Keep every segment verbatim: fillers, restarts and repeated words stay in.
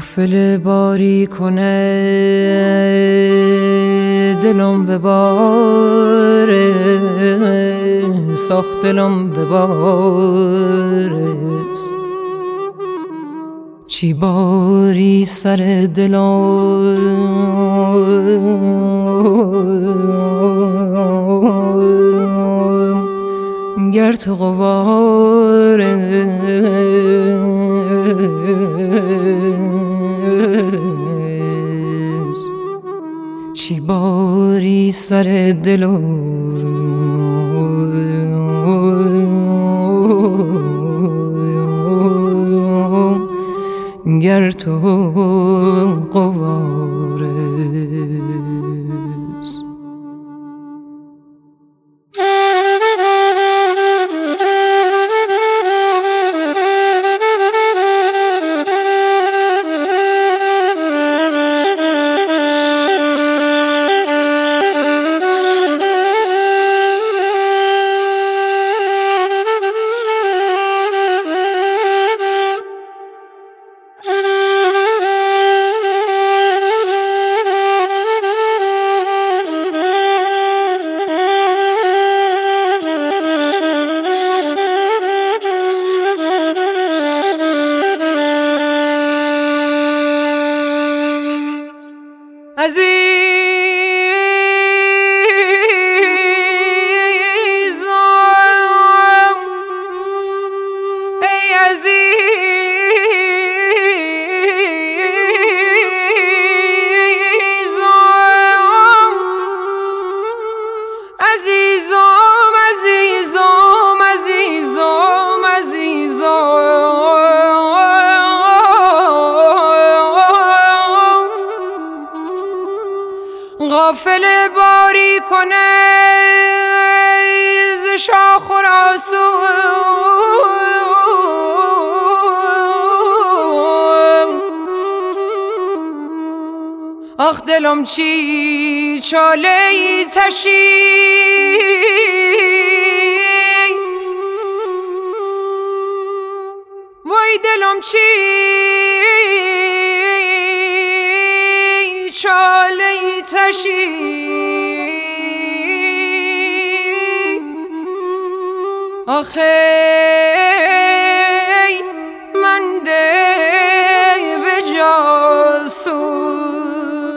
غافل باری کنه دلم به باره ساخت دلم به بارس چی باری سر دلم گر تو غوارس چی باری سر دلم گر تو غوارس عزیزم ای عزیزم عزیزم عزیزم عزیزم عزیزم غافل باری کنه ز شاخ و راسون آخ دلم چی چاله تشی وای دلم چی چاله تشی آخه من ده به جاسون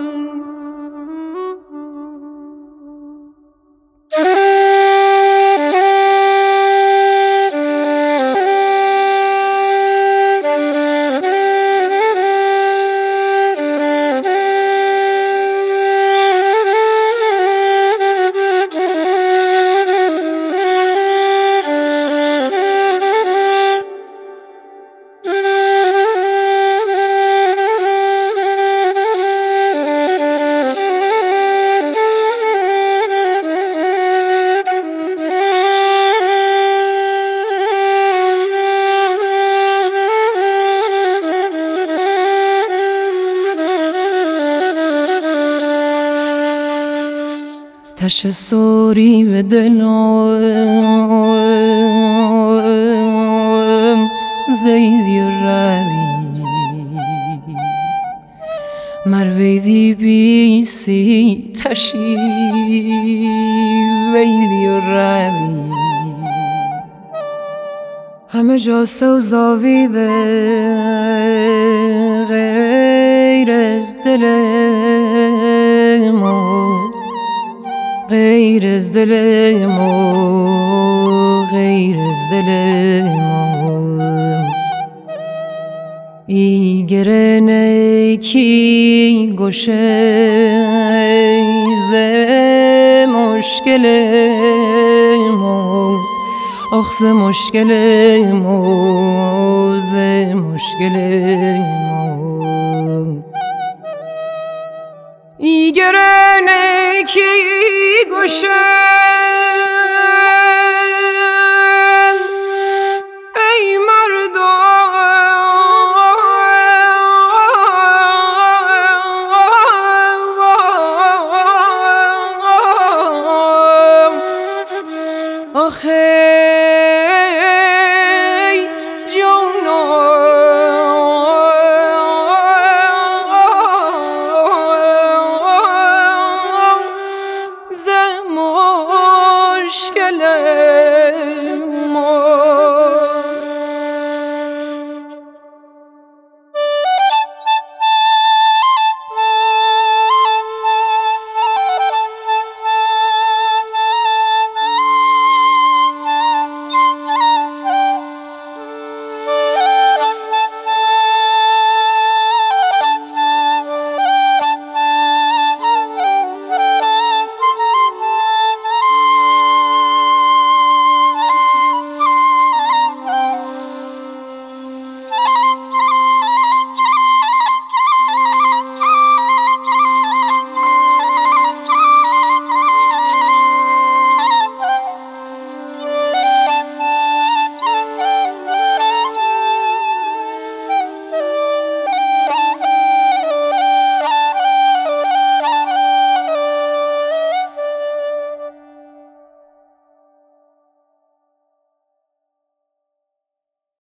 تش سوری به دلم زیدی و ردی مرویدی بیسی تشی ویدی و ردی همه جا سوز آویده غیر از دل ما غیر از دل ما غیر از دل ما ای گرنه کی گوشه ز مشکل ما آخ ز مشکل ما ز مشکل ما ای گرنه کی گوشه ای مردم آخه جانم گله